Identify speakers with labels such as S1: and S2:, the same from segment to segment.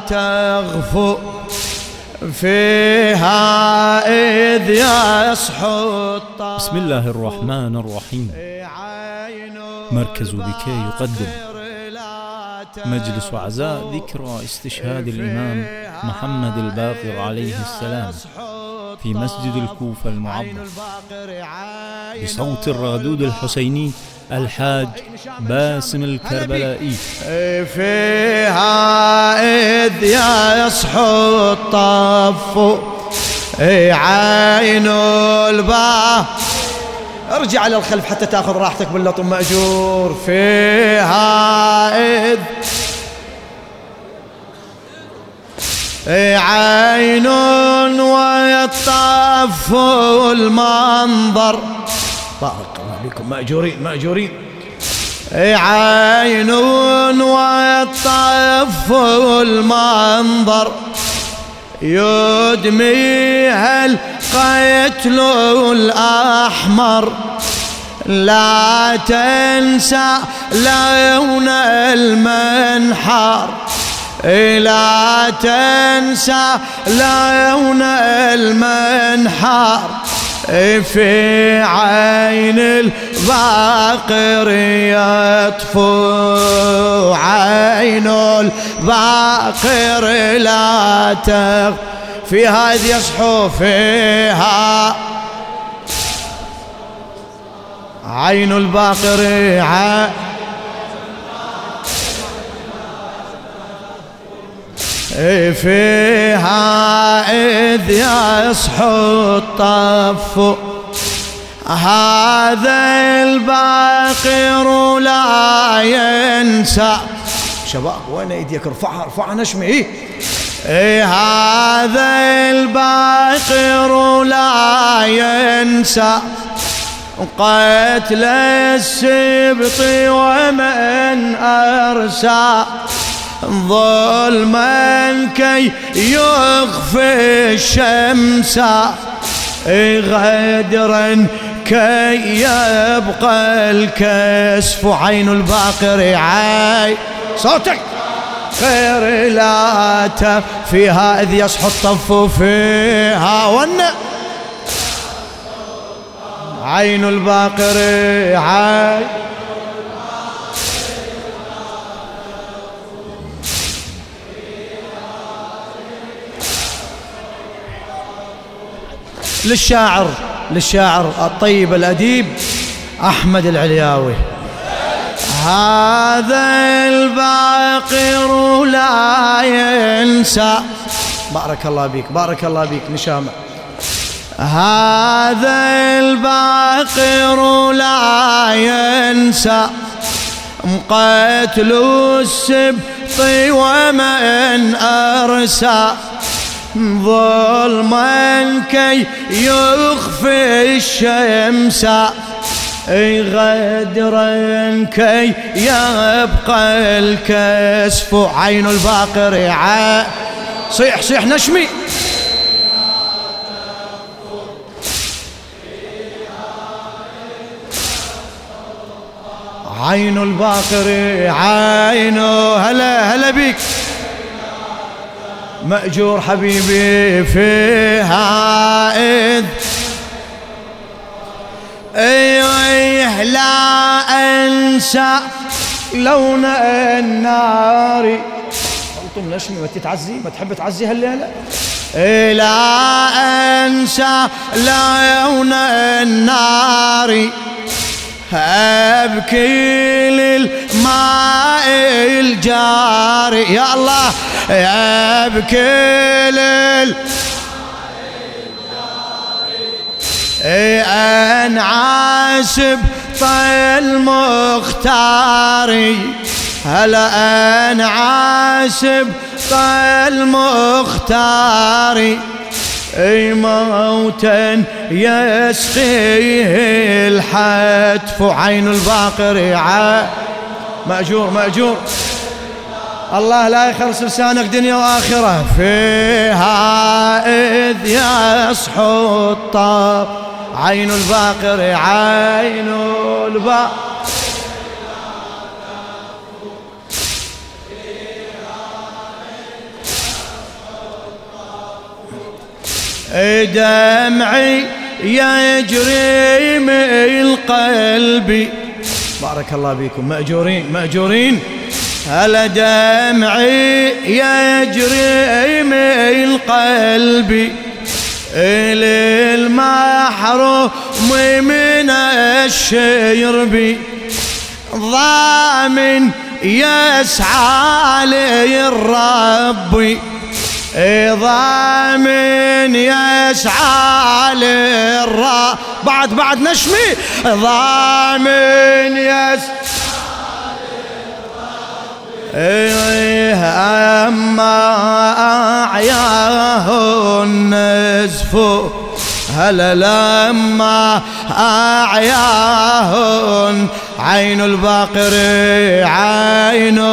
S1: تغفو فيها إذ يصحو الطاف.
S2: بسم الله الرحمن الرحيم. مركز بكي يقدم مجلس عزاء ذكرى استشهاد الإمام محمد الباقر عليه السلام في مسجد الكوفة المعظم، بصوت الرادود الحسيني الحاج باسم الكربلائي.
S1: فيها إذ يصحو الطف عين الباب. ارجع للخلف حتى تاخذ راحتك باللطم مأجور. فيها إذ عين ويطف المنظر. بارك الله بكم مأجورين مأجورين. عين ويطف المنظر يدميها القتل الأحمر. لا تنسى لون المنحر، لا تنسى لون المنحر. في عين الباقر يطفو، عين الباقر لا تغ. فيها إذ يصحو، فيها عين الباقر فيها إذ يصحو الطف. هذا الباقر لا ينسى. شباب وين ايديك؟ ارفعها ارفعها نشمي. هذا الباقر لا ينسى قتل السبط ومن أرسى. ظلما كي يخفي الشمس، غدرا كي يبقى الكسف. عين الباقر عاي صوتك خير لا تف. فيها إذ يصحو الطف، فيها ون عين الباقر عاي. للشاعر الطيب الأديب أحمد العلياوي. هذا الباقر لا ينسى. بارك الله بيك بارك الله بيك نشامة. هذا الباقر لا ينسى قتل السبط ومن أرسى. ظلما كي يخفي الشمس، غدرا كي يبقى الكسف. عين الباقر صيح صيح نشمي. عين الباقر عينه. هلا هلا بيك مأجور حبيبي. فيها إذ أيوه لا أنسى لون النار. قلتم نشمي ما تتعزي ما تحب تعزي هالليلة. لا أنسى لون النار، أبكي للماء الجاري. يا الله أبكي للماء الجاري. أنعاسب طيل مختاري. هلا أنعاسب طيل مختاري. موتا يسقيه الحتف. عين الباقر مأجور مأجور. الله لا يخلص لسانك دنيا وآخرة. فيها إذ يصحو الطف. عين الباقر عين الباقر. دمعي يجري من قلبي. بارك الله بكم، مأجورين مأجورين. هلا دمعي يجري من قلبي للمحروم من الشرب، ضامن يسعى للرب، ضامن يسعى للرب. بعد نشمي. ضامن يسعى أما أعياه النزف، هلا لما أعياه عين الباقر عين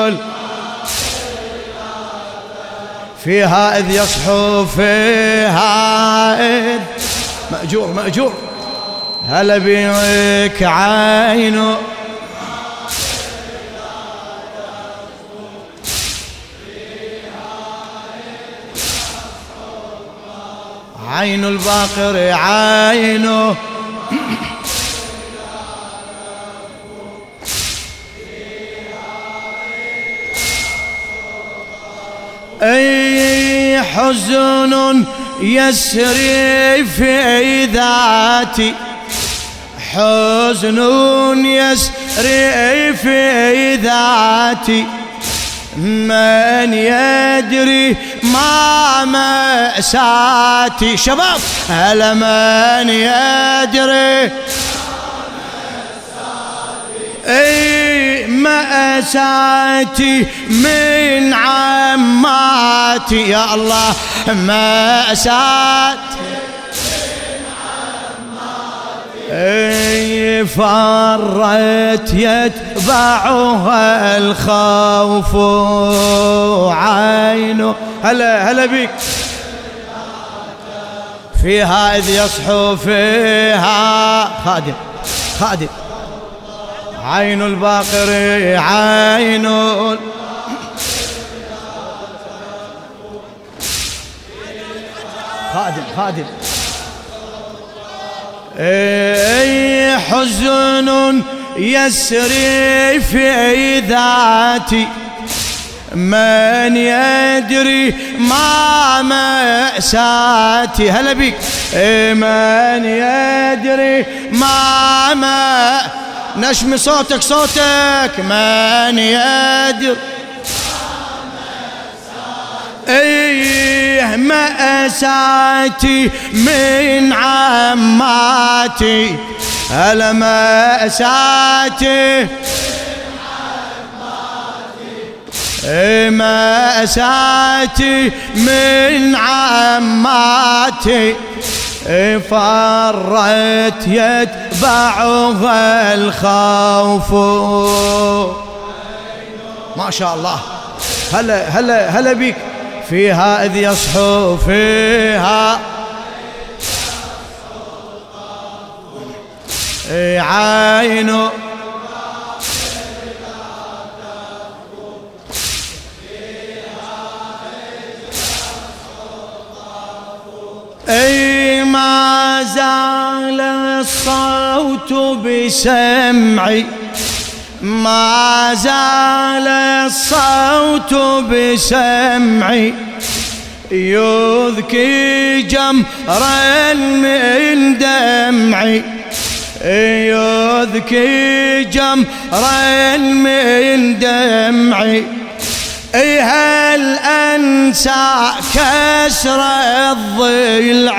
S1: فيها إذ يصحو فيها إذ مأجور مأجور. هلا بك عين عين الباقر عينه أي حزن يسري في ذاتي، حزن يسري في ذاتي، من يدري ما مأساتي. شباب هلا من يدري اي مأساتي من عماتي. يا الله مأساتي اي فرت يتبعها الخوف عينه. هلا بك فيها إذ يصحو فيها خادم عين الباقر عين خادم اي حزن يسري في ذاتي، من يدري ما مأساتي. هلا بك من يدري ما نشمي صوتك من يدري ايه مأساتي من عماتي. هلا مأساتي مأساتي من عماتي، فرت يتبعها الخوف. ما شاء الله. هلا بك فيها إذ يصحو فيها عينه اي ما زال الصوت بسمعي، ما زال الصوت بسمعي، يذكي جمرا من دمعي، يذكي جمرا من دمعي. هل أنسى كسر الضلع،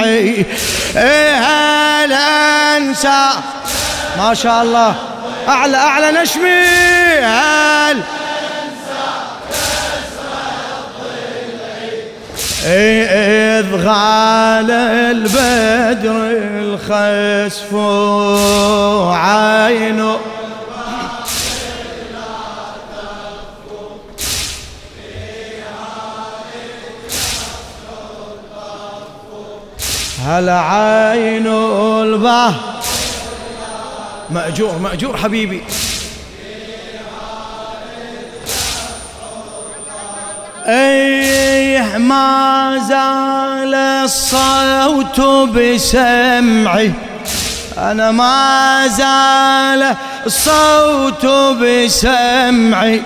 S1: هل أنسى. ما شاء الله أعلى نشمي. هل أنسى كسر الضلع إذ غال البدر الخسف عينه. هلا عين البحر مأجور حبيبي. اي ما زال الصوت بسمعي، أنا ما زال الصوت بسمعي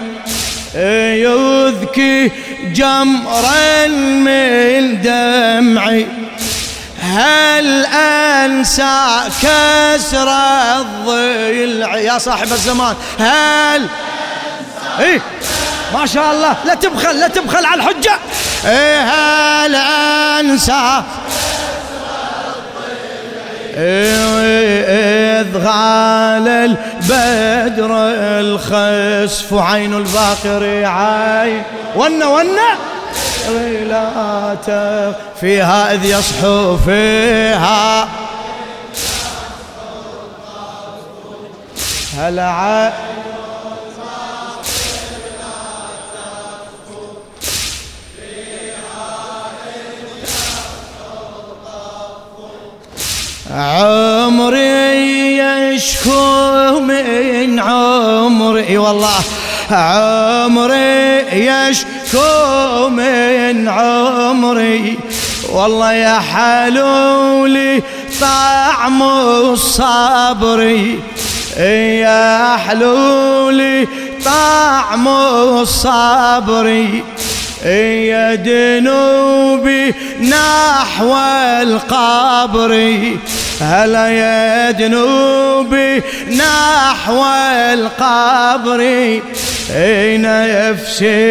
S1: يذكي جمرا من دمعي. هل أنسى كسر الضلع يا صاحب الزمان؟ هل إيه ما شاء الله، لا تبخل لا تبخل على الحجة. إيه هل أنسى إذ غال البدر الخسف عين الباقر عين ونا لا فيها إذ يصحو فيها هل عمري يشكو من عمري، والله عمري يشكو من عمري، والله يا حلولي طعم الصبر، يا حلولي طعم الصبر، يا دنوبي نحو القبر، هلا يا دنوبي نحو القبر، نفسي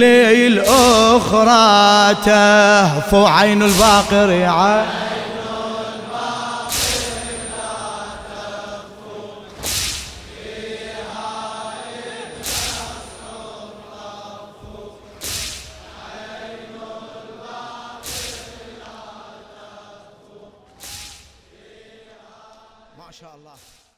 S1: للأخرى تهفو عين الباقر عين ما شاء الله.